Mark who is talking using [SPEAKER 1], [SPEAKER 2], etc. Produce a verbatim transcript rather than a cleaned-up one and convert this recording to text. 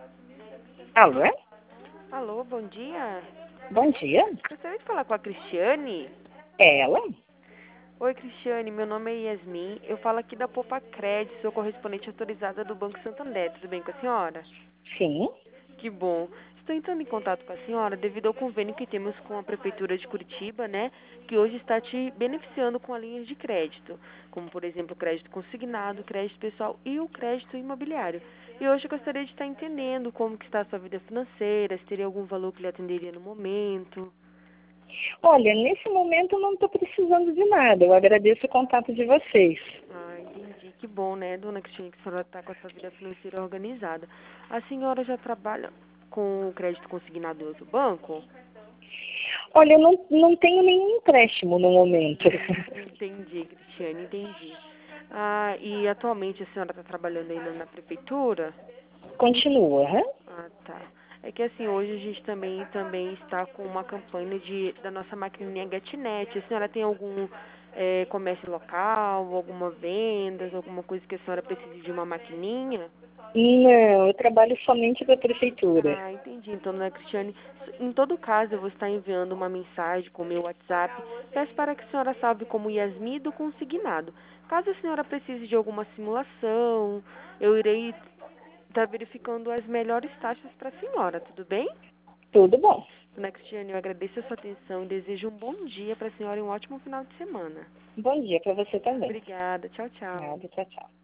[SPEAKER 1] Alô?
[SPEAKER 2] Alô, bom dia.
[SPEAKER 1] Bom dia.
[SPEAKER 2] Gostaria de falar com a Cristiane?
[SPEAKER 1] É ela?
[SPEAKER 2] Oi, Cristiane, meu nome é Yasmin. Eu falo aqui da Poupa Crédito, sou correspondente autorizada do Banco Santander. Tudo bem com a senhora?
[SPEAKER 1] Sim.
[SPEAKER 2] Que bom. Estou entrando em contato com a senhora devido ao convênio que temos com a Prefeitura de Curitiba, né? Que hoje está te beneficiando com a linha de crédito, como, por exemplo, o crédito consignado, o crédito pessoal e o crédito imobiliário. E hoje eu gostaria de estar entendendo como que está a sua vida financeira, se teria algum valor que lhe atenderia no momento.
[SPEAKER 1] Olha, nesse momento eu não estou precisando de nada. Eu agradeço o contato de vocês.
[SPEAKER 2] Ah, entendi. Que bom, né, dona Cristina, que a senhora está com a sua vida financeira organizada. A senhora já trabalha com o crédito consignado em outro banco?
[SPEAKER 1] Olha, eu não, não tenho nenhum empréstimo no momento.
[SPEAKER 2] Entendi, Cristiane, entendi. Ah, e atualmente a senhora está trabalhando ainda na prefeitura?
[SPEAKER 1] Continua, hã?
[SPEAKER 2] Ah, tá. É que assim, hoje a gente também, também está com uma campanha de, da nossa maquininha GetNet. A senhora tem algum eh, comércio local, alguma vendas, alguma coisa que a senhora precise de uma maquininha?
[SPEAKER 1] Não, eu trabalho somente para a prefeitura.
[SPEAKER 2] Ah, entendi. Então, dona Cristiane, em todo caso, eu vou estar enviando uma mensagem com o meu WhatsApp. Peço para que a senhora salve como Yasmin do Consignado. Caso a senhora precise de alguma simulação, eu irei estar verificando as melhores taxas para a senhora, tudo bem?
[SPEAKER 1] Tudo bom.
[SPEAKER 2] Dona Cristiane, eu agradeço a sua atenção e desejo um bom dia para a senhora e um ótimo final de semana.
[SPEAKER 1] Bom dia para você também.
[SPEAKER 2] Obrigada. Tchau, tchau.
[SPEAKER 1] Nada, tchau, tchau.